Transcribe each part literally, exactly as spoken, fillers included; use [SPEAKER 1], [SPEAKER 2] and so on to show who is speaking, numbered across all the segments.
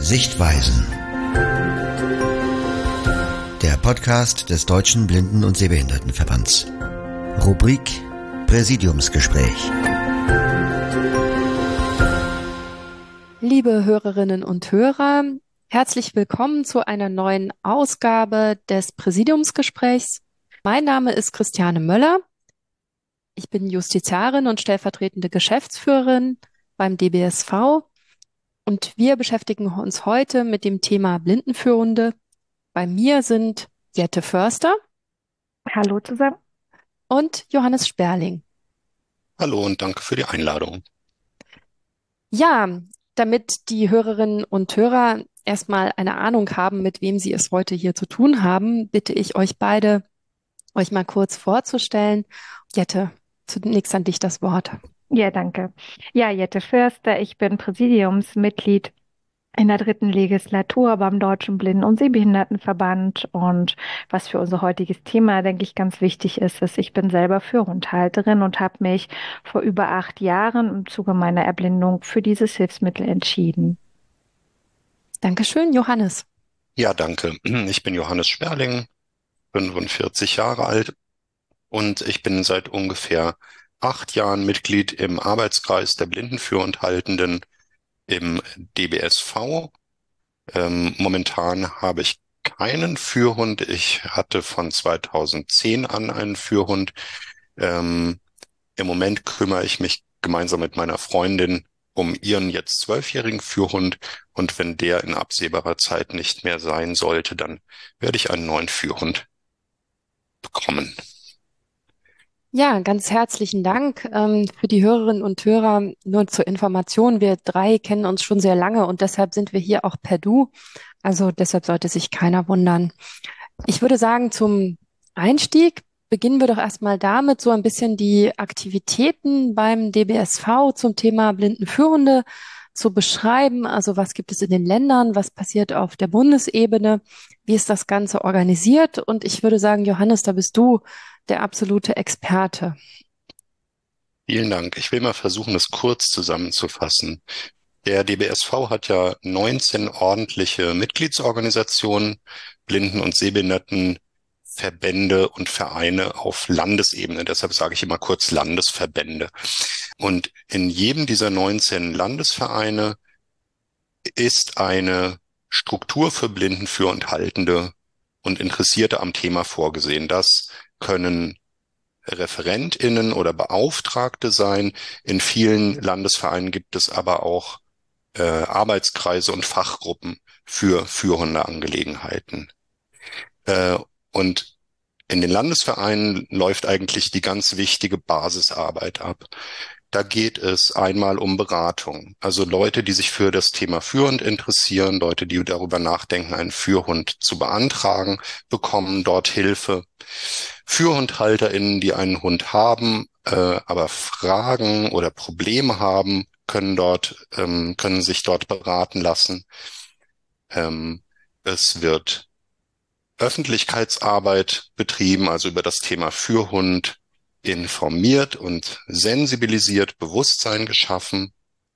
[SPEAKER 1] Sichtweisen. Der Podcast des Deutschen Blinden- und Sehbehindertenverbands. Rubrik Präsidiumsgespräch.
[SPEAKER 2] Liebe Hörerinnen und Hörer, herzlich willkommen zu einer neuen Ausgabe des Präsidiumsgesprächs. Mein Name ist Christiane Möller. Ich bin Justiziarin und stellvertretende Geschäftsführerin beim D B S V. Und wir beschäftigen uns heute mit dem Thema Blindenführhunde. Bei mir sind Jette Förster.
[SPEAKER 3] Hallo zusammen.
[SPEAKER 2] Und Johannes Sperling.
[SPEAKER 4] Hallo und danke für die Einladung.
[SPEAKER 2] Ja, damit die Hörerinnen und Hörer erstmal eine Ahnung haben, mit wem sie es heute hier zu tun haben, bitte ich euch beide, euch mal kurz vorzustellen. Jette, zunächst an dich das Wort.
[SPEAKER 3] Ja, danke. Ja, Jette Förster, ich bin Präsidiumsmitglied in der dritten Legislatur beim Deutschen Blinden- und Sehbehindertenverband. Und was für unser heutiges Thema, denke ich, ganz wichtig ist, ist, ich bin selber Führhundhalterin und habe mich vor über acht Jahren im Zuge meiner Erblindung für dieses Hilfsmittel entschieden.
[SPEAKER 2] Dankeschön, Johannes.
[SPEAKER 4] Ja, danke. Ich bin Johannes Sperling, fünfundvierzig Jahre alt und ich bin seit ungefähr acht Jahren Mitglied im Arbeitskreis der Blindenführhundhaltenden im D B S V. Ähm, momentan habe ich keinen Führhund. Ich hatte von zweitausendzehn an einen Führhund. Ähm, im Moment kümmere ich mich gemeinsam mit meiner Freundin um ihren jetzt zwölfjährigen Führhund. Und wenn der in absehbarer Zeit nicht mehr sein sollte, dann werde ich einen neuen Führhund bekommen.
[SPEAKER 2] Ja, ganz herzlichen Dank ähm, für die Hörerinnen und Hörer. Nur zur Information, wir drei kennen uns schon sehr lange und deshalb sind wir hier auch per Du. Also deshalb sollte sich keiner wundern. Ich würde sagen, zum Einstieg beginnen wir doch erstmal damit, so ein bisschen die Aktivitäten beim D B S V zum Thema Blindenführhunde zu beschreiben. Also was gibt es in den Ländern, was passiert auf der Bundesebene, wie ist das Ganze organisiert? Und ich würde sagen, Johannes, da bist du der absolute Experte.
[SPEAKER 4] Vielen Dank. Ich will mal versuchen, das kurz zusammenzufassen. Der D B S V hat ja neunzehn ordentliche Mitgliedsorganisationen, Blinden- und Sehbehindertenverbände und Vereine auf Landesebene. Deshalb sage ich immer kurz Landesverbände. Und in jedem dieser neunzehn Landesvereine ist eine Struktur für Blindenführhundhaltende und Interessierte am Thema vorgesehen. Das können ReferentInnen oder Beauftragte sein. In vielen Landesvereinen gibt es aber auch äh, Arbeitskreise und Fachgruppen für Führhundeangelegenheiten. Äh, und in den Landesvereinen läuft eigentlich die ganz wichtige Basisarbeit ab. Da geht es einmal um Beratung. Also Leute, die sich für das Thema Führhund interessieren, Leute, die darüber nachdenken, einen Führhund zu beantragen, bekommen dort Hilfe. FürhundhalterInnen, die einen Hund haben, äh, aber Fragen oder Probleme haben, können dort, ähm, können sich dort beraten lassen. Ähm, es wird Öffentlichkeitsarbeit betrieben, also über das Thema Führhund informiert und sensibilisiert, Bewusstsein geschaffen.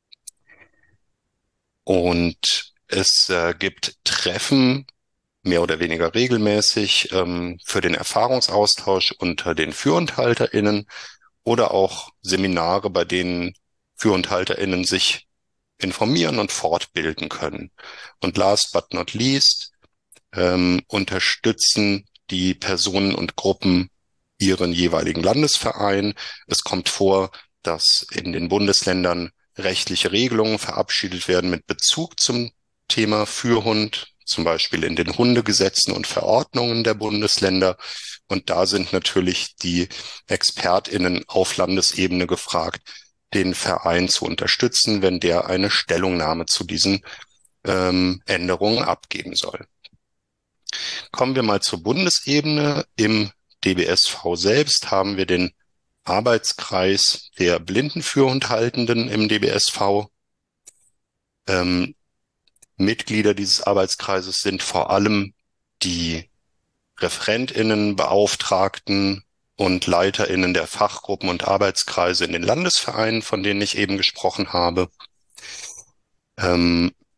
[SPEAKER 4] Und es äh, gibt Treffen, mehr oder weniger regelmäßig, ähm, für den Erfahrungsaustausch unter den FürhundhalterInnen oder auch Seminare, bei denen FürhundhalterInnen sich informieren und fortbilden können. Und last but not least ähm, unterstützen die Personen und Gruppen ihren jeweiligen Landesverein. Es kommt vor, dass in den Bundesländern rechtliche Regelungen verabschiedet werden mit Bezug zum Thema Führhund, zum Beispiel in den Hundegesetzen und Verordnungen der Bundesländer. Und da sind natürlich die ExpertInnen auf Landesebene gefragt, den Verein zu unterstützen, wenn der eine Stellungnahme zu diesen ähm, Änderungen abgeben soll. Kommen wir mal zur Bundesebene. Im D B S V selbst haben wir den Arbeitskreis der Blindenführhundhaltenden im D B S V. Ähm, Mitglieder dieses Arbeitskreises sind vor allem die ReferentInnen, Beauftragten und LeiterInnen der Fachgruppen und Arbeitskreise in den Landesvereinen, von denen ich eben gesprochen habe. Ähm,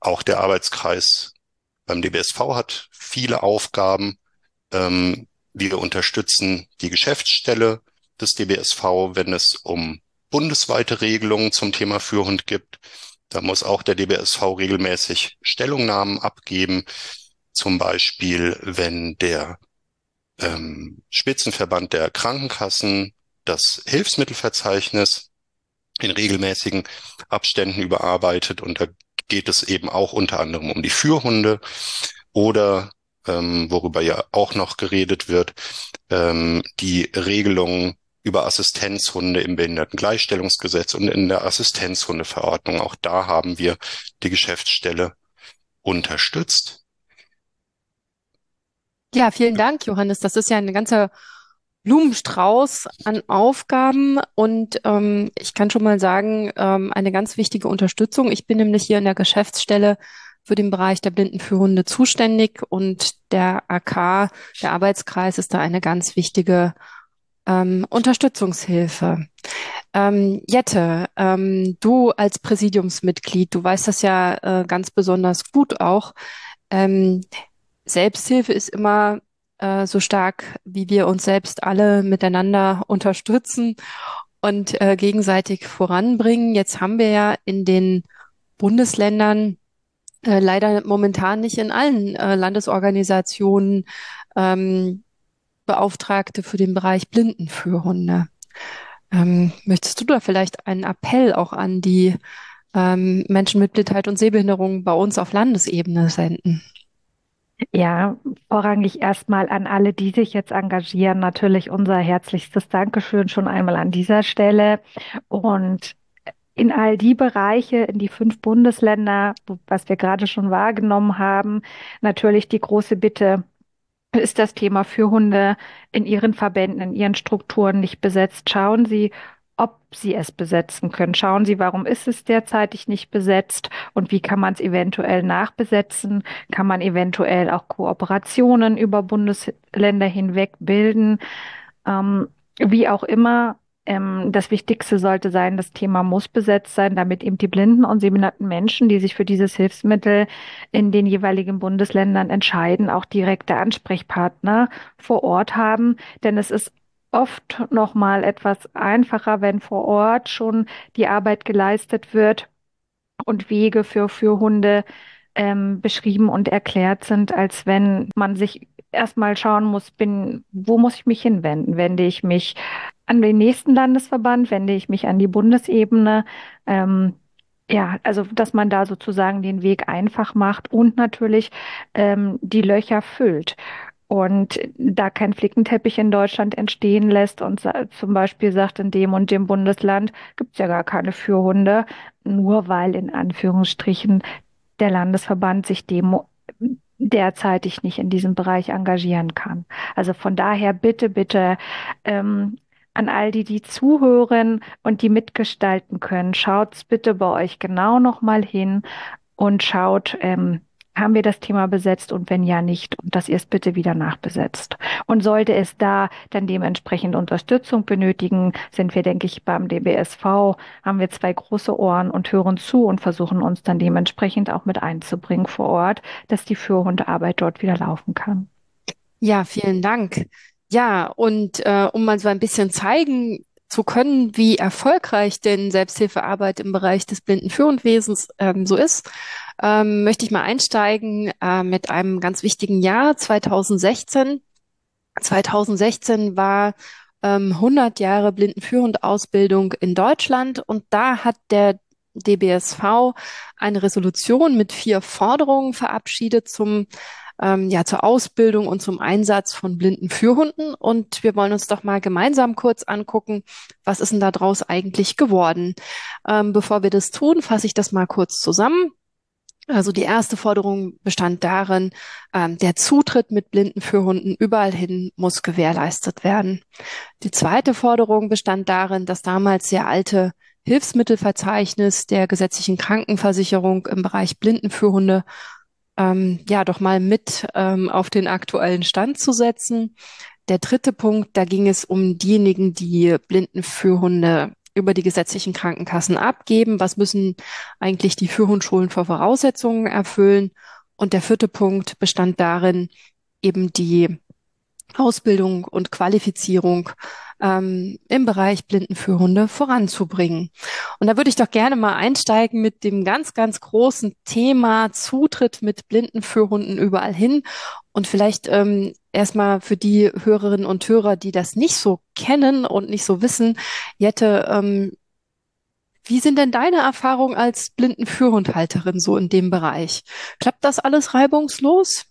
[SPEAKER 4] auch der Arbeitskreis beim D B S V hat viele Aufgaben. Ähm, wir unterstützen die Geschäftsstelle des D B S V, wenn es um bundesweite Regelungen zum Thema Führhund gibt. Da muss auch der D B S V regelmäßig Stellungnahmen abgeben. Zum Beispiel, wenn der ähm, Spitzenverband der Krankenkassen das Hilfsmittelverzeichnis in regelmäßigen Abständen überarbeitet. Und da geht es eben auch unter anderem um die Führhunde oder, ähm, worüber ja auch noch geredet wird, ähm, die Regelungen über Assistenzhunde im Behindertengleichstellungsgesetz und in der Assistenzhundeverordnung. Auch da haben wir die Geschäftsstelle unterstützt.
[SPEAKER 2] Ja, vielen Dank, Johannes. Das ist ja ein ganzer Blumenstrauß an Aufgaben und ähm, ich kann schon mal sagen, ähm, eine ganz wichtige Unterstützung. Ich bin nämlich hier in der Geschäftsstelle für den Bereich der Blindenführhunde zuständig und der A K, der Arbeitskreis, ist da eine ganz wichtige ähm, Unterstützungshilfe. Ähm, Jette, ähm, du als Präsidiumsmitglied, du weißt das ja äh, ganz besonders gut auch. Ähm, Selbsthilfe ist immer äh, so stark, wie wir uns selbst alle miteinander unterstützen und äh, gegenseitig voranbringen. Jetzt haben wir ja in den Bundesländern äh, leider momentan nicht in allen äh, Landesorganisationen ähm, Beauftragte für den Bereich Blindenführhunde. Ähm, möchtest du da vielleicht einen Appell auch an die ähm, Menschen mit Blindheit und Sehbehinderung bei uns auf Landesebene senden?
[SPEAKER 3] Ja, vorrangig erstmal an alle, die sich jetzt engagieren, natürlich unser herzlichstes Dankeschön schon einmal an dieser Stelle. Und in all die Bereiche, in die fünf Bundesländer, wo- was wir gerade schon wahrgenommen haben, natürlich die große Bitte, ist das Thema Führhunde in Ihren Verbänden, in Ihren Strukturen nicht besetzt. Schauen Sie, ob Sie es besetzen können. Schauen Sie, warum ist es derzeitig nicht besetzt und wie kann man es eventuell nachbesetzen? Kann man eventuell auch Kooperationen über Bundesländer hinweg bilden? Ähm, wie auch immer. Ähm, das Wichtigste sollte sein, das Thema muss besetzt sein, damit eben die blinden und sehbehinderten Menschen, die sich für dieses Hilfsmittel in den jeweiligen Bundesländern entscheiden, auch direkte Ansprechpartner vor Ort haben. Denn es ist oft noch mal etwas einfacher, wenn vor Ort schon die Arbeit geleistet wird und Wege für, für Hunde ähm, beschrieben und erklärt sind, als wenn man sich erstmal schauen muss, bin, wo muss ich mich hinwenden? Wende ich mich an den nächsten Landesverband? Wende ich mich an die Bundesebene? Ähm, ja, also dass man da sozusagen den Weg einfach macht und natürlich ähm, die Löcher füllt. Und da kein Flickenteppich in Deutschland entstehen lässt und sa- zum Beispiel sagt, in dem und dem Bundesland gibt es ja gar keine Führhunde, nur weil in Anführungsstrichen der Landesverband sich dem derzeitig nicht in diesem Bereich engagieren kann. Also von daher bitte, bitte ähm, an all die, die zuhören und die mitgestalten können, schaut's bitte bei euch genau nochmal hin und schaut, ähm, haben wir das Thema besetzt und wenn ja nicht und dass ihr es bitte wieder nachbesetzt. Und sollte es da dann dementsprechend Unterstützung benötigen, sind wir, denke ich, beim D B S V, haben wir zwei große Ohren und hören zu und versuchen uns dann dementsprechend auch mit einzubringen vor Ort, dass die Führhundearbeit dort wieder laufen kann.
[SPEAKER 2] Ja, vielen Dank. Ja, und äh, um mal so ein bisschen zeigen zu können, wie erfolgreich denn Selbsthilfearbeit im Bereich des Blindenführendwesens ähm, so ist, ähm, möchte ich mal einsteigen äh, mit einem ganz wichtigen Jahr, zweitausendsechzehn. zweitausendsechzehn war ähm, hundert Jahre Blindenführundausbildung in Deutschland und da hat der D B S V eine Resolution mit vier Forderungen verabschiedet zum ähm, ja, zur Ausbildung und zum Einsatz von blinden Führhunden. Und wir wollen uns doch mal gemeinsam kurz angucken, was ist denn da draus eigentlich geworden. Ähm, bevor wir das tun, fasse ich das mal kurz zusammen. Also die erste Forderung bestand darin, ähm, der Zutritt mit blinden Führhunden überall hin muss gewährleistet werden. Die zweite Forderung bestand darin, das damals sehr alte Hilfsmittelverzeichnis der gesetzlichen Krankenversicherung im Bereich Blindenführhunde ähm, ja doch mal mit ähm, auf den aktuellen Stand zu setzen. Der dritte Punkt, da ging es um diejenigen, die Blindenführhunde über die gesetzlichen Krankenkassen abgeben? Was müssen eigentlich die Führhundschulen für Voraussetzungen erfüllen? Und der vierte Punkt bestand darin, eben die Ausbildung und Qualifizierung ähm, im Bereich Blindenführhunde voranzubringen. Und da würde ich doch gerne mal einsteigen mit dem ganz, ganz großen Thema Zutritt mit Blindenführhunden überall hin. Und vielleicht ähm, erstmal für die Hörerinnen und Hörer, die das nicht so kennen und nicht so wissen, Jette, ähm, wie sind denn deine Erfahrungen als Blindenführhundhalterin so in dem Bereich? Klappt das alles reibungslos?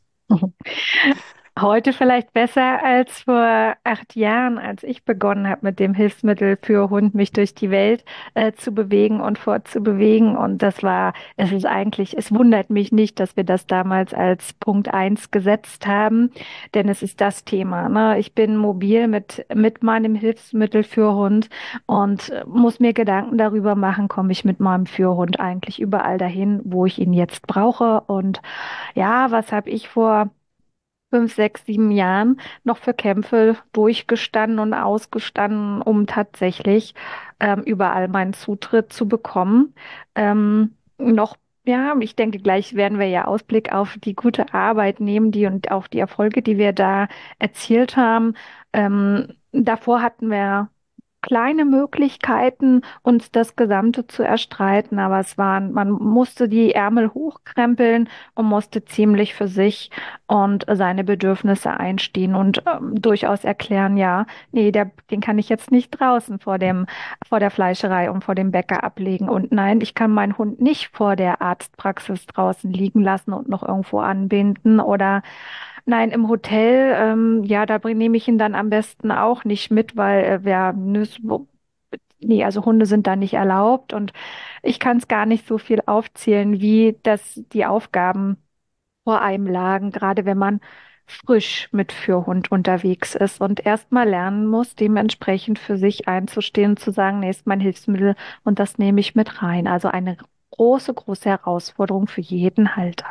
[SPEAKER 3] Heute vielleicht besser als vor acht Jahren, als ich begonnen habe, mit dem Hilfsmittel für Hund mich durch die Welt äh, zu bewegen und fortzubewegen. Und das war, es ist eigentlich, es wundert mich nicht, dass wir das damals als Punkt eins gesetzt haben, denn es ist das Thema, ne? Ich bin mobil mit, mit meinem Hilfsmittel für Hund und äh, muss mir Gedanken darüber machen, komme ich mit meinem Führhund eigentlich überall dahin, wo ich ihn jetzt brauche. Und ja, was habe ich vor fünf, sechs, sieben Jahren noch für Kämpfe durchgestanden und ausgestanden, um tatsächlich ähm, überall meinen Zutritt zu bekommen. Ähm, noch, ja, ich denke, gleich werden wir ja Ausblick auf die gute Arbeit nehmen, die und auch die Erfolge, die wir da erzielt haben. Ähm, davor hatten wir kleine Möglichkeiten, uns das Gesamte zu erstreiten, aber es waren, man musste die Ärmel hochkrempeln und musste ziemlich für sich und seine Bedürfnisse einstehen und ähm, durchaus erklären, ja, nee, der, den kann ich jetzt nicht draußen vor dem, vor der Fleischerei und vor dem Bäcker ablegen. Und nein, ich kann meinen Hund nicht vor der Arztpraxis draußen liegen lassen und noch irgendwo anbinden oder nein, im Hotel, ähm, ja, da bring- nehme ich ihn dann am besten auch nicht mit, weil äh, wer, nüs- wo- nee, also Hunde sind da nicht erlaubt und ich kann es gar nicht so viel aufzählen, wie das die Aufgaben vor einem lagen, gerade wenn man frisch mit Führhund unterwegs ist und erst mal lernen muss, dementsprechend für sich einzustehen, zu sagen, nee, ist mein Hilfsmittel und das nehme ich mit rein. Also eine große, große Herausforderung für jeden Halter.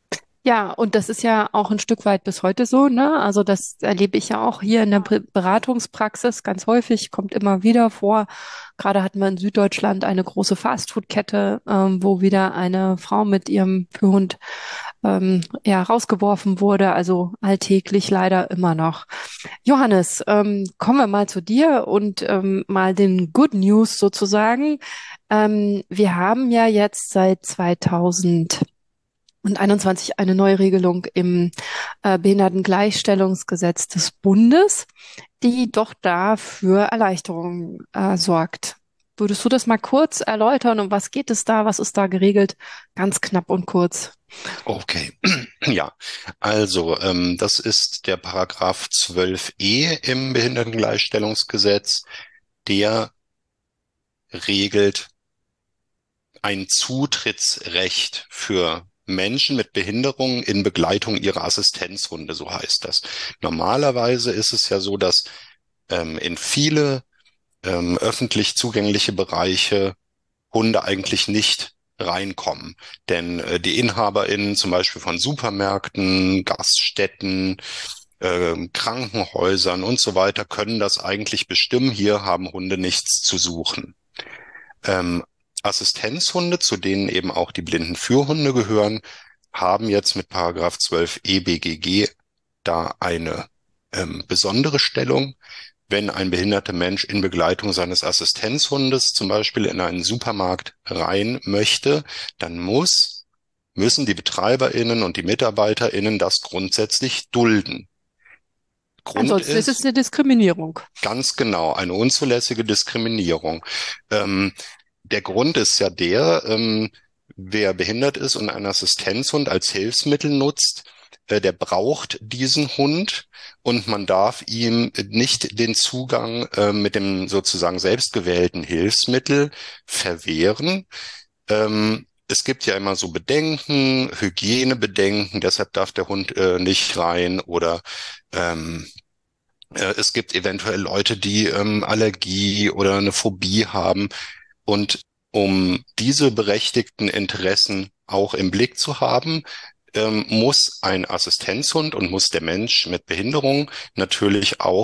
[SPEAKER 2] Ja, und das ist ja auch ein Stück weit bis heute so, ne? Also das erlebe ich ja auch hier in der Be- Beratungspraxis ganz häufig, kommt immer wieder vor. Gerade hatten wir in Süddeutschland eine große Fastfood-Kette, ähm, wo wieder eine Frau mit ihrem Hund ähm, ja, rausgeworfen wurde. Also alltäglich leider immer noch. Johannes, ähm, kommen wir mal zu dir und ähm, mal den Good News sozusagen. Ähm, wir haben ja jetzt seit zweitausend und einundzwanzig eine Neuregelung im äh, Behindertengleichstellungsgesetz des Bundes, die doch da für Erleichterungen äh, sorgt. Würdest du das mal kurz erläutern? Um was geht es da? Was ist da geregelt? Ganz knapp und kurz.
[SPEAKER 4] Okay, ja, also ähm, das ist der Paragraph zwölf e im Behindertengleichstellungsgesetz, der regelt ein Zutrittsrecht für Menschen mit Behinderung in Begleitung ihrer Assistenzhunde, so heißt das. Normalerweise ist es ja so, dass ähm, in viele ähm, öffentlich zugängliche Bereiche Hunde eigentlich nicht reinkommen. Denn äh, die InhaberInnen zum Beispiel von Supermärkten, Gaststätten, äh, Krankenhäusern und so weiter können das eigentlich bestimmen. Hier haben Hunde nichts zu suchen. Ähm, Assistenzhunde, zu denen eben auch die Blindenführhunde gehören, haben jetzt mit Paragraph zwölf e B G G da eine ähm, besondere Stellung. Wenn ein behinderter Mensch in Begleitung seines Assistenzhundes zum Beispiel in einen Supermarkt rein möchte, dann muss, müssen die BetreiberInnen und die MitarbeiterInnen das grundsätzlich dulden. Grund
[SPEAKER 2] Ansonsten ist es
[SPEAKER 4] ist
[SPEAKER 2] eine Diskriminierung.
[SPEAKER 4] ganz genau eine unzulässige Diskriminierung. Ähm, der Grund ist ja der, ähm, wer behindert ist und einen Assistenzhund als Hilfsmittel nutzt, äh, der braucht diesen Hund und man darf ihm nicht den Zugang äh, mit dem sozusagen selbstgewählten Hilfsmittel verwehren. Ähm, es gibt ja immer so Bedenken, Hygienebedenken, deshalb darf der Hund äh, nicht rein oder ähm, äh, es gibt eventuell Leute, die ähm, Allergie oder eine Phobie haben. Und um diese berechtigten Interessen auch im Blick zu haben, ähm, muss ein Assistenzhund und muss der Mensch mit Behinderung natürlich auch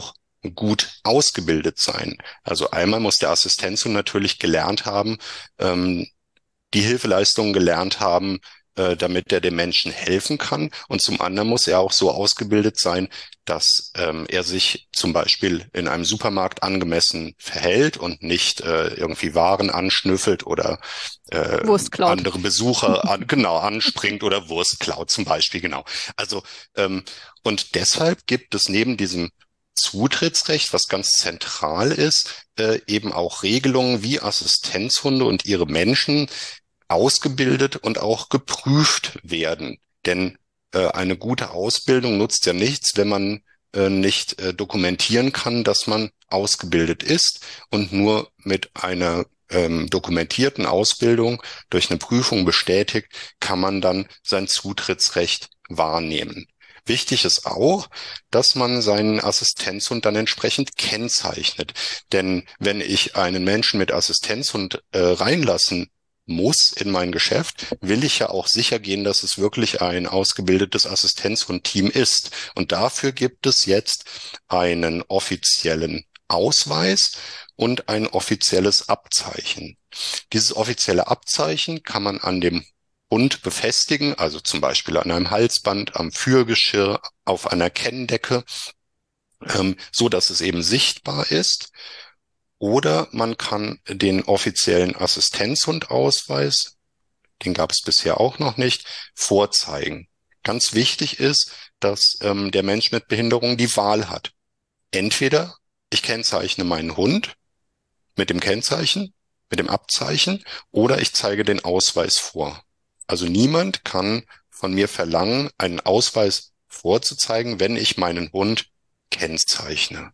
[SPEAKER 4] gut ausgebildet sein. Also einmal muss der Assistenzhund natürlich gelernt haben, ähm, die Hilfeleistungen gelernt haben, äh, damit er dem Menschen helfen kann. Und zum anderen muss er auch so ausgebildet sein, dass ähm, er sich zum Beispiel in einem Supermarkt angemessen verhält und nicht äh, irgendwie Waren anschnüffelt oder äh,
[SPEAKER 2] Wurst klaut.
[SPEAKER 4] andere Besucher an, genau anspringt oder Wurst klaut zum Beispiel, genau. Also ähm, und deshalb gibt es neben diesem Zutrittsrecht, was ganz zentral ist, äh, eben auch Regelungen, wie Assistenzhunde und ihre Menschen ausgebildet und auch geprüft werden. Denn äh, eine gute Ausbildung nutzt ja nichts, wenn man äh, nicht äh, dokumentieren kann, dass man ausgebildet ist, und nur mit einer ähm, dokumentierten Ausbildung durch eine Prüfung bestätigt, kann man dann sein Zutrittsrecht wahrnehmen. Wichtig ist auch, dass man seinen Assistenzhund dann entsprechend kennzeichnet. Denn wenn ich einen Menschen mit Assistenzhund äh, reinlassen muss in mein Geschäft, will ich ja auch sicher gehen, dass es wirklich ein ausgebildetes Assistenzhund-Team ist. Und dafür gibt es jetzt einen offiziellen Ausweis und ein offizielles Abzeichen. Dieses offizielle Abzeichen kann man an dem Hund befestigen, also zum Beispiel an einem Halsband, am Führgeschirr, auf einer Kenndecke, ähm, so dass es eben sichtbar ist. Oder man kann den offiziellen Assistenzhundausweis, den gab es bisher auch noch nicht, vorzeigen. Ganz wichtig ist, dass ähm, der Mensch mit Behinderung die Wahl hat. Entweder ich kennzeichne meinen Hund mit dem Kennzeichen, mit dem Abzeichen, oder ich zeige den Ausweis vor. Also niemand kann von mir verlangen, einen Ausweis vorzuzeigen, wenn ich meinen Hund kennzeichne.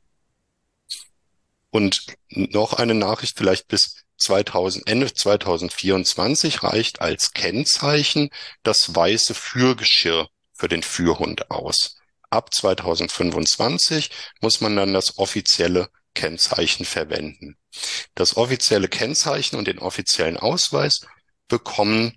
[SPEAKER 4] Und noch eine Nachricht, vielleicht bis zweitausend, Ende zweitausendvierundzwanzig reicht als Kennzeichen das weiße Führgeschirr für den Führhund aus. Ab zweitausendfünfundzwanzig muss man dann das offizielle Kennzeichen verwenden. Das offizielle Kennzeichen und den offiziellen Ausweis bekommen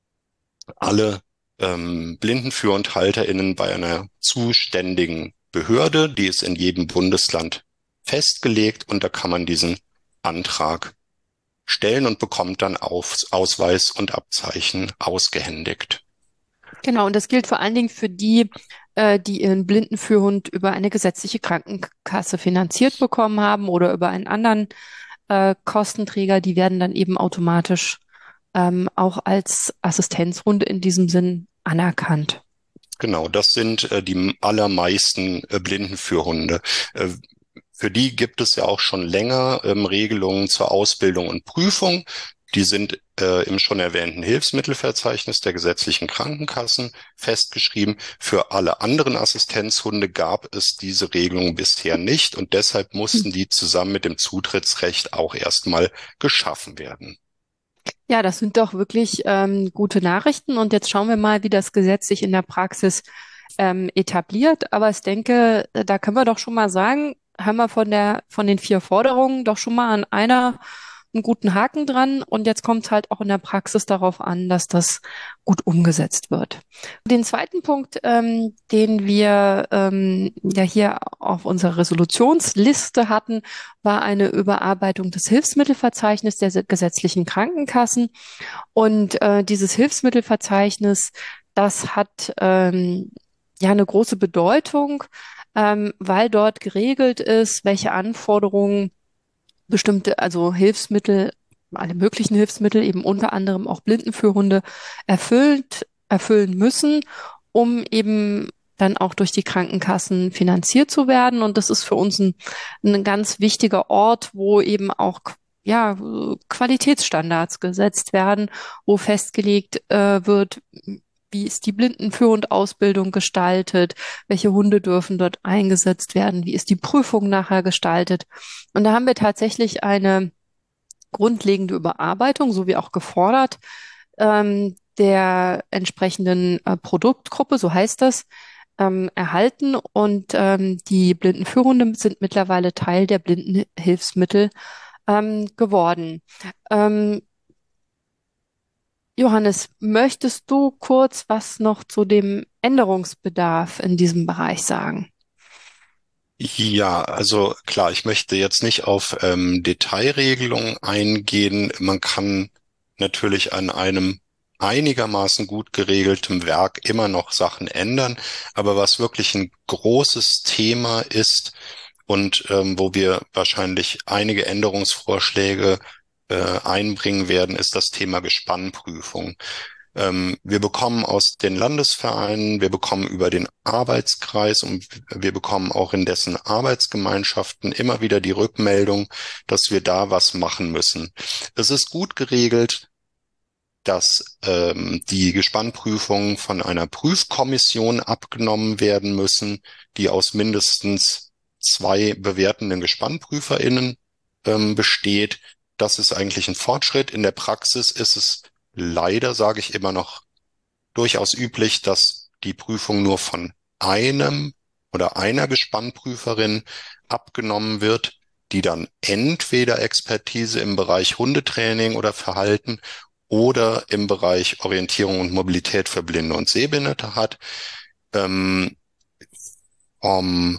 [SPEAKER 4] alle ähm, BlindenführhundhalterInnen bei einer zuständigen Behörde, die ist in jedem Bundesland festgelegt, und da kann man diesen Antrag stellen und bekommt dann Aus Ausweis und Abzeichen ausgehändigt.
[SPEAKER 2] Genau, und das gilt vor allen Dingen für die, äh, die ihren Blindenführhund über eine gesetzliche Krankenkasse finanziert bekommen haben oder über einen anderen äh, Kostenträger. Die werden dann eben automatisch ähm, auch als Assistenzhunde in diesem Sinn anerkannt.
[SPEAKER 4] Genau, das sind äh, die allermeisten äh, Blindenführhunde. Äh, Für die gibt es ja auch schon länger ähm, Regelungen zur Ausbildung und Prüfung. Die sind äh, im schon erwähnten Hilfsmittelverzeichnis der gesetzlichen Krankenkassen festgeschrieben. Für alle anderen Assistenzhunde gab es diese Regelung bisher nicht, und deshalb mussten die zusammen mit dem Zutrittsrecht auch erstmal geschaffen werden.
[SPEAKER 2] Ja, das sind doch wirklich ähm, gute Nachrichten. Und jetzt schauen wir mal, wie das Gesetz sich in der Praxis ähm, etabliert. Aber ich denke, da können wir doch schon mal sagen, haben wir von der, von den vier Forderungen doch schon mal an einer einen guten Haken dran. Und jetzt kommt es halt auch in der Praxis darauf an, dass das gut umgesetzt wird. Den zweiten Punkt, ähm, den wir ähm, ja hier auf unserer Resolutionsliste hatten, war eine Überarbeitung des Hilfsmittelverzeichnisses der gesetzlichen Krankenkassen. Und äh, dieses Hilfsmittelverzeichnis, das hat ähm, ja eine große Bedeutung, ähm, weil dort geregelt ist, welche Anforderungen bestimmte, also Hilfsmittel, alle möglichen Hilfsmittel, eben unter anderem auch Blindenführhunde, erfüllt, erfüllen müssen, um eben dann auch durch die Krankenkassen finanziert zu werden. Und das ist für uns ein, ein ganz wichtiger Ort, wo eben auch ja, Qualitätsstandards gesetzt werden, wo festgelegt äh, wird, wie ist die Blindenführhundausbildung gestaltet, welche Hunde dürfen dort eingesetzt werden, wie ist die Prüfung nachher gestaltet. Und da haben wir tatsächlich eine grundlegende Überarbeitung, so wie auch gefordert, ähm, der entsprechenden äh, Produktgruppe, so heißt das, ähm, erhalten. Und ähm, die Blindenführhunde sind mittlerweile Teil der Blindenhilfsmittel ähm, geworden. Ähm, Johannes, möchtest du kurz was noch zu dem Änderungsbedarf in diesem Bereich sagen?
[SPEAKER 4] Ja, also klar, ich möchte jetzt nicht auf ähm, Detailregelungen eingehen. Man kann natürlich an einem einigermaßen gut geregeltem Werk immer noch Sachen ändern, aber was wirklich ein großes Thema ist und ähm, wo wir wahrscheinlich einige Änderungsvorschläge äh, einbringen werden, ist das Thema Gespannprüfung. Ähm, wir bekommen aus den Landesvereinen, wir bekommen über den Arbeitskreis und wir bekommen auch in dessen Arbeitsgemeinschaften immer wieder die Rückmeldung, dass wir da was machen müssen. Es ist gut geregelt, dass ähm, die Gespannprüfungen von einer Prüfkommission abgenommen werden müssen, die aus mindestens zwei bewertenden GespannprüferInnen ähm, besteht. Das ist eigentlich ein Fortschritt. In der Praxis ist es leider, sage ich immer noch, durchaus üblich, dass die Prüfung nur von einem oder einer Gespannprüferin abgenommen wird, die dann entweder Expertise im Bereich Hundetraining oder Verhalten oder im Bereich Orientierung und Mobilität für Blinde und Sehbehinderte hat. Ähm, um,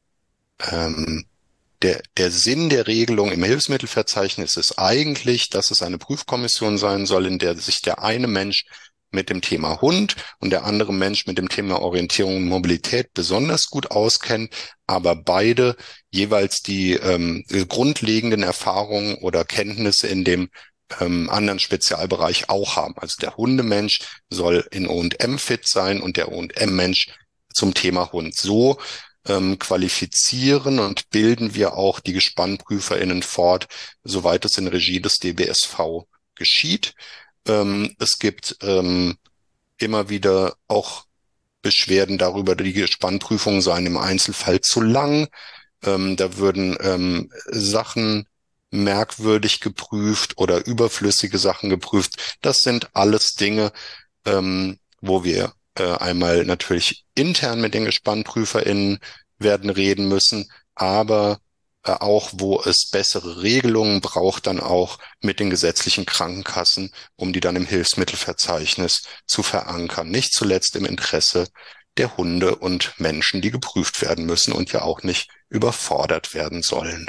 [SPEAKER 4] ähm, der, der Sinn der Regelung im Hilfsmittelverzeichnis ist eigentlich, dass es eine Prüfkommission sein soll, in der sich der eine Mensch mit dem Thema Hund und der andere Mensch mit dem Thema Orientierung und Mobilität besonders gut auskennen, aber beide jeweils die ähm, grundlegenden Erfahrungen oder Kenntnisse in dem ähm, anderen Spezialbereich auch haben. Also der Hundemensch soll in O und M fit sein und der O und M-Mensch zum Thema Hund. So ähm, qualifizieren und bilden wir auch die GespannprüferInnen fort, soweit es in Regie des D B S V geschieht. Ähm, es gibt ähm, immer wieder auch Beschwerden darüber, die Gespannprüfungen seien im Einzelfall zu lang. Ähm, da würden ähm, Sachen merkwürdig geprüft oder überflüssige Sachen geprüft. Das sind alles Dinge, ähm, wo wir äh, einmal natürlich intern mit den GespannprüferInnen werden reden müssen, aber äh, auch, wo es bessere Regelungen braucht, dann auch mit den gesetzlichen Krankenkassen, um die dann im Hilfsmittelverzeichnis zu verankern. Nicht zuletzt im Interesse der Hunde und Menschen, die geprüft werden müssen und ja auch nicht überfordert werden sollen.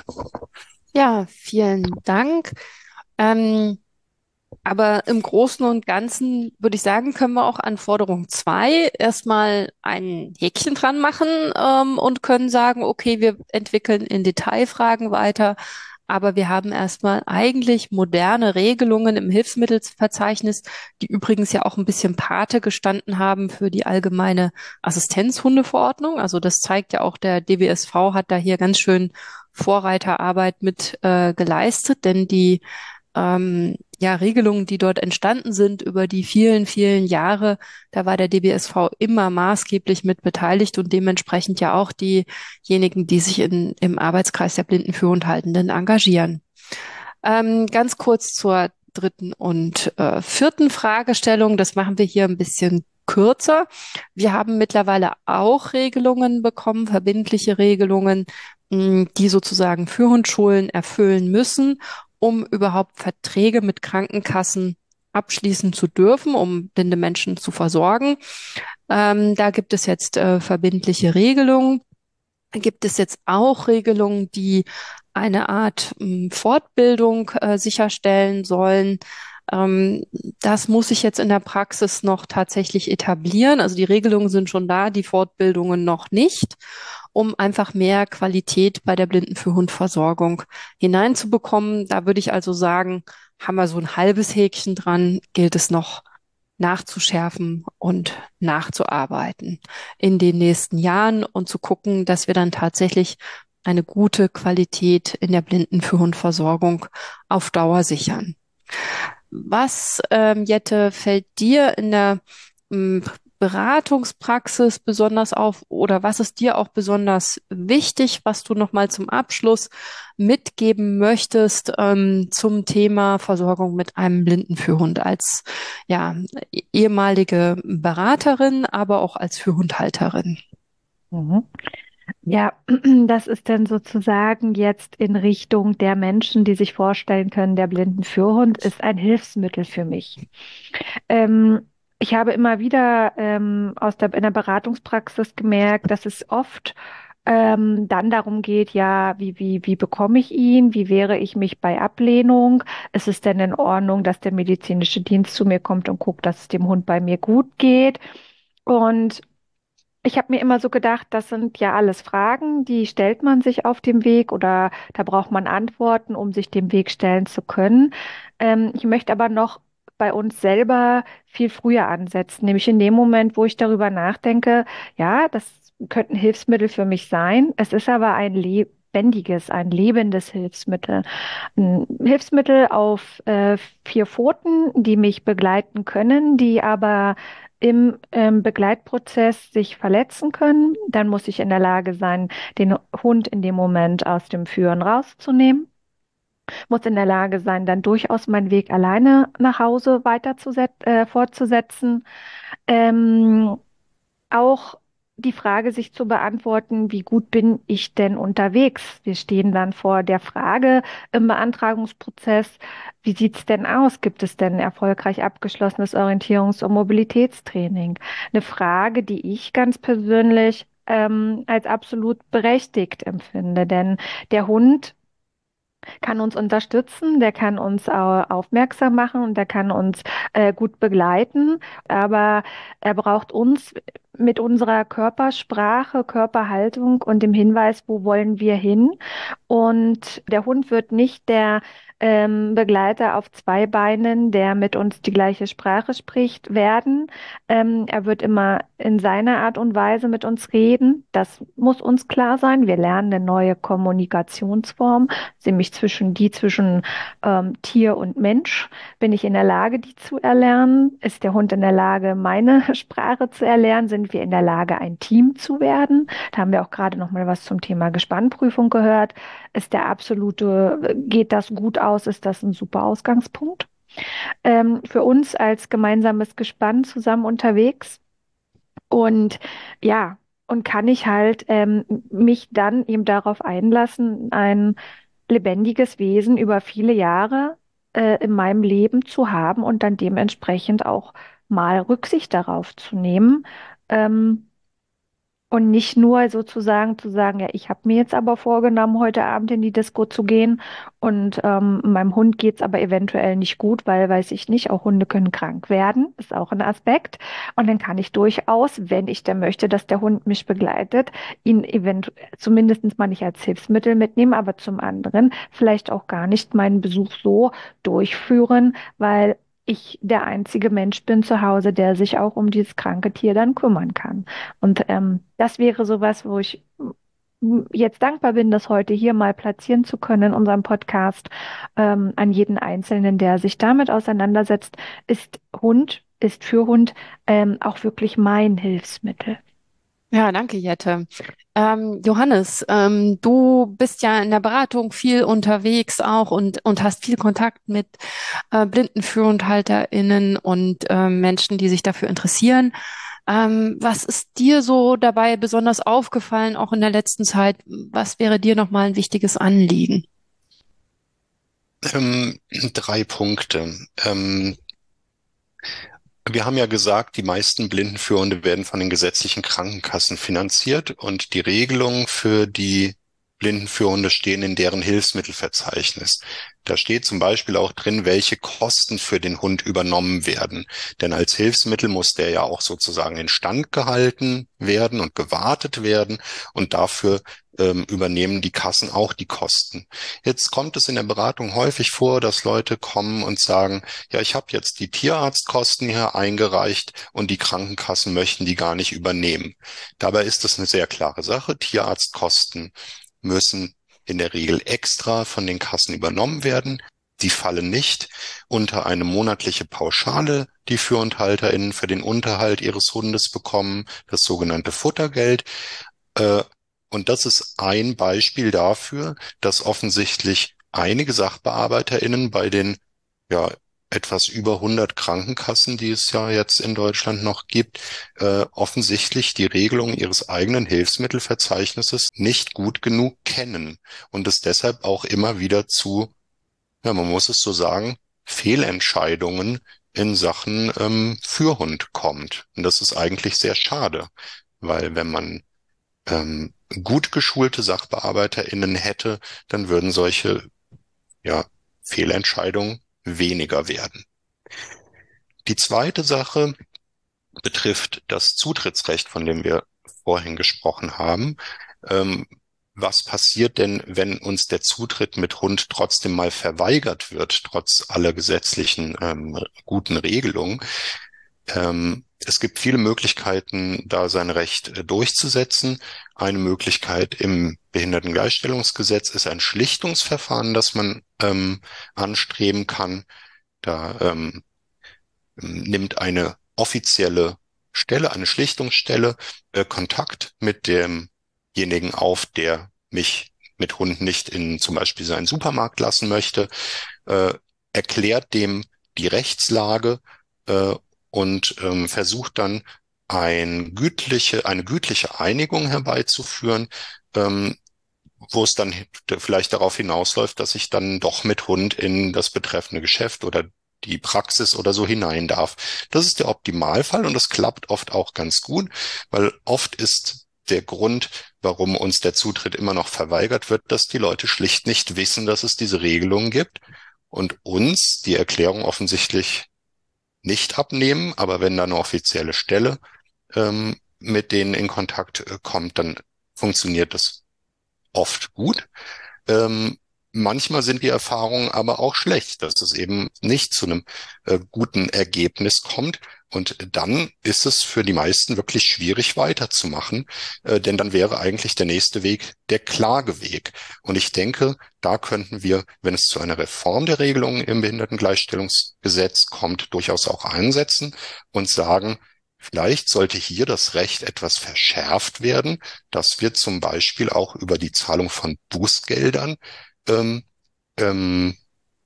[SPEAKER 2] Ja, vielen Dank. Ähm, aber im Großen und Ganzen würde ich sagen, können wir auch an Forderung zwei erstmal ein Häkchen dran machen, ähm, und können sagen, okay, wir entwickeln in Detailfragen weiter, aber wir haben erstmal eigentlich moderne Regelungen im Hilfsmittelverzeichnis, die übrigens ja auch ein bisschen Pate gestanden haben für die allgemeine Assistenzhundeverordnung. Also das zeigt ja auch, der D B S V hat da hier ganz schön Vorreiterarbeit mit äh, geleistet, denn die ähm, ja, Regelungen, die dort entstanden sind über die vielen, vielen Jahre, da war der D B S V immer maßgeblich mit beteiligt und dementsprechend ja auch diejenigen, die sich in, im Arbeitskreis der blinden Für- engagieren. Ähm, ganz kurz zur dritten und äh, vierten Fragestellung. Das machen wir hier ein bisschen kürzer. Wir haben mittlerweile auch Regelungen bekommen, verbindliche Regelungen, mh, die sozusagen Führhundschulen erfüllen müssen, um überhaupt Verträge mit Krankenkassen abschließen zu dürfen, um blinde Menschen zu versorgen. Ähm, da gibt es jetzt äh, verbindliche Regelungen. Gibt es jetzt auch Regelungen, die eine Art mh, Fortbildung äh, sicherstellen sollen. Ähm, das muss sich jetzt in der Praxis noch tatsächlich etablieren. Also die Regelungen sind schon da, die Fortbildungen noch nicht, um einfach mehr Qualität bei der Blindenführhundversorgung hineinzubekommen. Da würde ich also sagen, haben wir so ein halbes Häkchen dran, gilt es noch nachzuschärfen und nachzuarbeiten in den nächsten Jahren und zu gucken, dass wir dann tatsächlich eine gute Qualität in der Blindenführhundversorgung auf Dauer sichern. Was, ähm, Jette, fällt dir in der ähm, Beratungspraxis besonders auf oder was ist dir auch besonders wichtig, was du noch mal zum Abschluss mitgeben möchtest ähm, zum Thema Versorgung mit einem Blindenführhund als ja, ehemalige Beraterin, aber auch als Führhundhalterin?
[SPEAKER 3] Mhm. Ja, das ist dann sozusagen jetzt in Richtung der Menschen, die sich vorstellen können, der Blindenführhund ist ein Hilfsmittel für mich. Ähm, ich habe immer wieder ähm, aus der, in der Beratungspraxis gemerkt, dass es oft Ähm, dann darum geht, ja, wie, wie, wie bekomme ich ihn? Wie wehre ich mich bei Ablehnung? Ist es denn in Ordnung, dass der medizinische Dienst zu mir kommt und guckt, dass es dem Hund bei mir gut geht? Und ich habe mir immer so gedacht, das sind ja alles Fragen, die stellt man sich auf dem Weg oder da braucht man Antworten, um sich dem Weg stellen zu können. Ähm, ich möchte aber noch bei uns selber viel früher ansetzen, nämlich in dem Moment, wo ich darüber nachdenke, ja, das könnten Hilfsmittel für mich sein. Es ist aber ein lebendiges, ein lebendes Hilfsmittel. Ein Hilfsmittel auf äh, vier Pfoten, die mich begleiten können, die aber im ähm, Begleitprozess sich verletzen können. Dann muss ich in der Lage sein, den Hund in dem Moment aus dem Führen rauszunehmen. Muss in der Lage sein, dann durchaus meinen Weg alleine nach Hause weiter äh, fortzusetzen. Ähm, auch die Frage sich zu beantworten, wie gut bin ich denn unterwegs? Wir stehen dann vor der Frage im Beantragungsprozess, wie sieht's denn aus? Gibt es denn erfolgreich abgeschlossenes Orientierungs- und Mobilitätstraining? Eine Frage, die ich ganz persönlich ähm, als absolut berechtigt empfinde, denn der Hund kann uns unterstützen, der kann uns äh, aufmerksam machen und der kann uns äh, gut begleiten, aber er braucht uns mit unserer Körpersprache, Körperhaltung und dem Hinweis, wo wollen wir hin. Und der Hund wird nicht der ähm, Begleiter auf zwei Beinen, der mit uns die gleiche Sprache spricht, werden. Ähm, er wird immer in seiner Art und Weise mit uns reden. Das muss uns klar sein. Wir lernen eine neue Kommunikationsform, nämlich zwischen die zwischen ähm, Tier und Mensch. Bin ich in der Lage, die zu erlernen? Ist der Hund in der Lage, meine Sprache zu erlernen? Sind wir in der Lage, ein Team zu werden? Da haben wir auch gerade noch mal was zum Thema Gespannprüfung gehört. Ist der absolute, geht das gut aus? Ist das ein super Ausgangspunkt? Ähm, für uns als gemeinsames Gespann zusammen unterwegs. Und ja, und kann ich halt ähm, mich dann eben darauf einlassen, ein lebendiges Wesen über viele Jahre äh, in meinem Leben zu haben und dann dementsprechend auch mal Rücksicht darauf zu nehmen. Ähm, und nicht nur sozusagen zu sagen, ja, ich habe mir jetzt aber vorgenommen, heute Abend in die Disco zu gehen und ähm, meinem Hund geht's aber eventuell nicht gut, weil, weiß ich nicht, auch Hunde können krank werden, ist auch ein Aspekt. Und dann kann ich durchaus, wenn ich denn möchte, dass der Hund mich begleitet, ihn eventuell zumindest mal nicht als Hilfsmittel mitnehmen, aber zum anderen vielleicht auch gar nicht meinen Besuch so durchführen, weil ich der einzige Mensch bin zu Hause, der sich auch um dieses kranke Tier dann kümmern kann. Und ähm, das wäre sowas, wo ich m, jetzt dankbar bin, das heute hier mal platzieren zu können in unserem Podcast. Ähm, an jeden Einzelnen, der sich damit auseinandersetzt, ist Hund, ist für Hund ähm, auch wirklich mein Hilfsmittel.
[SPEAKER 2] Ja, danke, Jette. Ähm, Johannes, ähm, du bist ja in der Beratung viel unterwegs auch und, und hast viel Kontakt mit äh, BlindenführhandhalterInnen und äh, Menschen, die sich dafür interessieren. Ähm, was ist dir so dabei besonders aufgefallen, auch in der letzten Zeit? Was wäre dir nochmal ein wichtiges Anliegen?
[SPEAKER 4] Ähm, drei Punkte. Ähm, wir haben ja gesagt, die meisten Blindenführhunde werden von den gesetzlichen Krankenkassen finanziert und die Regelungen für die Blindenführhunde stehen in deren Hilfsmittelverzeichnis. Da steht zum Beispiel auch drin, welche Kosten für den Hund übernommen werden. Denn als Hilfsmittel muss der ja auch sozusagen instand gehalten werden und gewartet werden. Und dafür ähm, übernehmen die Kassen auch die Kosten. Jetzt kommt es in der Beratung häufig vor, dass Leute kommen und sagen, ja, ich habe jetzt die Tierarztkosten hier eingereicht und die Krankenkassen möchten die gar nicht übernehmen. Dabei ist das eine sehr klare Sache. Tierarztkosten müssen in der Regel extra von den Kassen übernommen werden. Die fallen nicht unter eine monatliche Pauschale, die FürhandhalterInnen für den Unterhalt ihres Hundes bekommen, das sogenannte Futtergeld. Und das ist ein Beispiel dafür, dass offensichtlich einige SachbearbeiterInnen bei den ja etwas über hundert Krankenkassen, die es ja jetzt in Deutschland noch gibt, äh, offensichtlich die Regelung ihres eigenen Hilfsmittelverzeichnisses nicht gut genug kennen und es deshalb auch immer wieder zu, ja, man muss es so sagen, Fehlentscheidungen in Sachen ähm, Führhund kommt. Und das ist eigentlich sehr schade, weil wenn man ähm, gut geschulte SachbearbeiterInnen hätte, dann würden solche, ja, Fehlentscheidungen weniger werden. Die zweite Sache betrifft das Zutrittsrecht, von dem wir vorhin gesprochen haben. Ähm, was passiert denn, wenn uns der Zutritt mit Hund trotzdem mal verweigert wird, trotz aller gesetzlichen ähm, guten Regelungen? Ähm, es gibt viele Möglichkeiten, da sein Recht äh, durchzusetzen. Eine Möglichkeit im Behindertengleichstellungsgesetz ist ein Schlichtungsverfahren, das man ähm, anstreben kann. Da ähm, nimmt eine offizielle Stelle, eine Schlichtungsstelle, äh, Kontakt mit demjenigen auf, der mich mit Hund nicht in zum Beispiel seinen Supermarkt lassen möchte, äh, erklärt dem die Rechtslage äh, und ähm, versucht dann ein gütliche, eine gütliche Einigung herbeizuführen, ähm, wo es dann vielleicht darauf hinausläuft, dass ich dann doch mit Hund in das betreffende Geschäft oder die Praxis oder so hinein darf. Das ist der Optimalfall und das klappt oft auch ganz gut, weil oft ist der Grund, warum uns der Zutritt immer noch verweigert wird, dass die Leute schlicht nicht wissen, dass es diese Regelungen gibt und uns die Erklärung offensichtlich nicht abnehmen. Aber wenn da eine offizielle Stelle ähm, mit denen in Kontakt äh, kommt, dann funktioniert das oft gut. Ähm, manchmal sind die Erfahrungen aber auch schlecht, dass es eben nicht zu einem äh, guten Ergebnis kommt. Und dann ist es für die meisten wirklich schwierig weiterzumachen, äh, denn dann wäre eigentlich der nächste Weg der Klageweg. Und ich denke, da könnten wir, wenn es zu einer Reform der Regelungen im Behindertengleichstellungsgesetz kommt, durchaus auch einsetzen und sagen, vielleicht sollte hier das Recht etwas verschärft werden, dass wir zum Beispiel auch über die Zahlung von Bußgeldern ähm, ähm,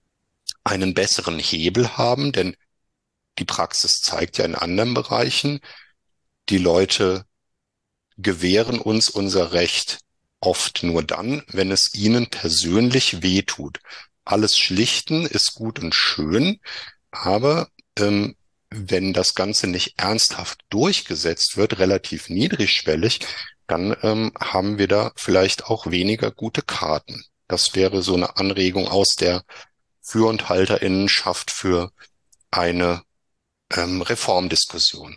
[SPEAKER 4] einen besseren Hebel haben, denn die Praxis zeigt ja in anderen Bereichen, die Leute gewähren uns unser Recht oft nur dann, wenn es ihnen persönlich wehtut. Alles schlichten ist gut und schön, aber ähm, wenn das Ganze nicht ernsthaft durchgesetzt wird, relativ niedrigschwellig, dann ähm, haben wir da vielleicht auch weniger gute Karten. Das wäre so eine Anregung aus der Für- und Halterinnenschaft für eine ähm, Reformdiskussion.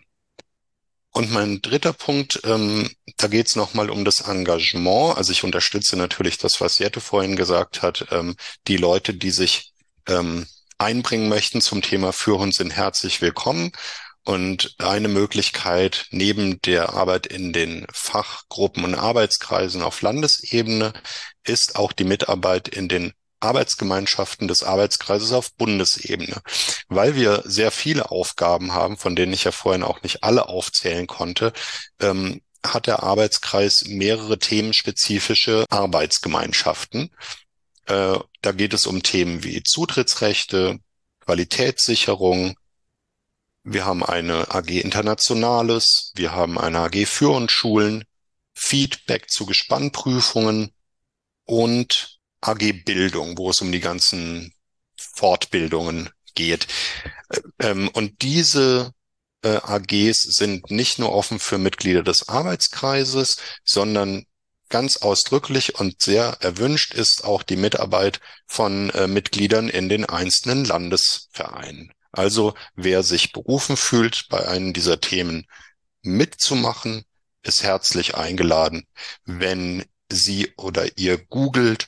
[SPEAKER 4] Und mein dritter Punkt, ähm, da geht es nochmal um das Engagement. Also ich unterstütze natürlich das, was Jette vorhin gesagt hat. Ähm, die Leute, die sich ähm, einbringen möchten zum Thema Führhund, sind herzlich willkommen. Und eine Möglichkeit neben der Arbeit in den Fachgruppen und Arbeitskreisen auf Landesebene ist auch die Mitarbeit in den Arbeitsgemeinschaften des Arbeitskreises auf Bundesebene, weil wir sehr viele Aufgaben haben, von denen ich ja vorhin auch nicht alle aufzählen konnte, ähm, hat der Arbeitskreis mehrere themenspezifische Arbeitsgemeinschaften. Äh, da geht es um Themen wie Zutrittsrechte, Qualitätssicherung. Wir haben eine A G Internationales, wir haben eine A G Führungsschulen, Feedback zu Gespannprüfungen und A G Bildung, wo es um die ganzen Fortbildungen geht. Ähm, und diese äh, A Gs sind nicht nur offen für Mitglieder des Arbeitskreises, sondern ganz ausdrücklich und sehr erwünscht ist auch die Mitarbeit von äh, Mitgliedern in den einzelnen Landesvereinen. Also wer sich berufen fühlt, bei einem dieser Themen mitzumachen, ist herzlich eingeladen. Wenn Sie oder ihr googelt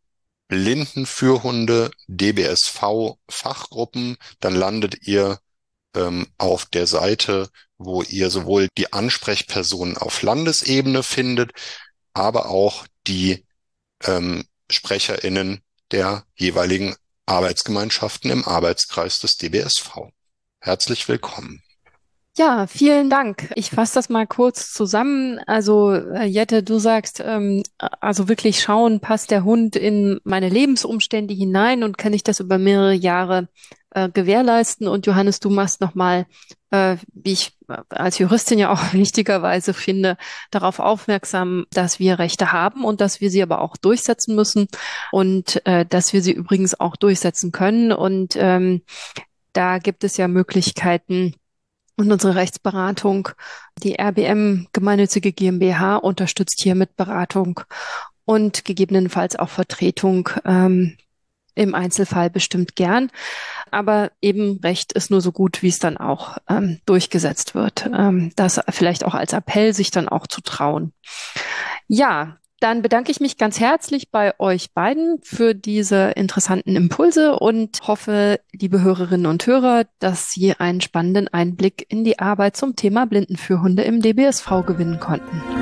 [SPEAKER 4] Blindenführhunde, D B S V Fachgruppen, dann landet ihr ähm, auf der Seite, wo ihr sowohl die Ansprechpersonen auf Landesebene findet, aber auch die ähm, SprecherInnen der jeweiligen Arbeitsgemeinschaften im Arbeitskreis des D B S V. Herzlich willkommen.
[SPEAKER 2] Ja, vielen Dank. Ich fasse das mal kurz zusammen. Also äh, Jette, du sagst, ähm, also wirklich schauen, passt der Hund in meine Lebensumstände hinein und kann ich das über mehrere Jahre äh, gewährleisten? Und Johannes, du machst nochmal, äh, wie ich als Juristin ja auch wichtigerweise finde, darauf aufmerksam, dass wir Rechte haben und dass wir sie aber auch durchsetzen müssen und äh, dass wir sie übrigens auch durchsetzen können. Und ähm, da gibt es ja Möglichkeiten, Und unsere Rechtsberatung, die R B M Gemeinnützige GmbH, unterstützt hier mit Beratung und gegebenenfalls auch Vertretung, ähm, im Einzelfall bestimmt gern. Aber eben Recht ist nur so gut, wie es dann auch ähm, durchgesetzt wird. Ähm, das vielleicht auch als Appell, sich dann auch zu trauen. Ja, dann bedanke ich mich ganz herzlich bei euch beiden für diese interessanten Impulse und hoffe, liebe Hörerinnen und Hörer, dass Sie einen spannenden Einblick in die Arbeit zum Thema Blindenführhunde im D B S V gewinnen konnten.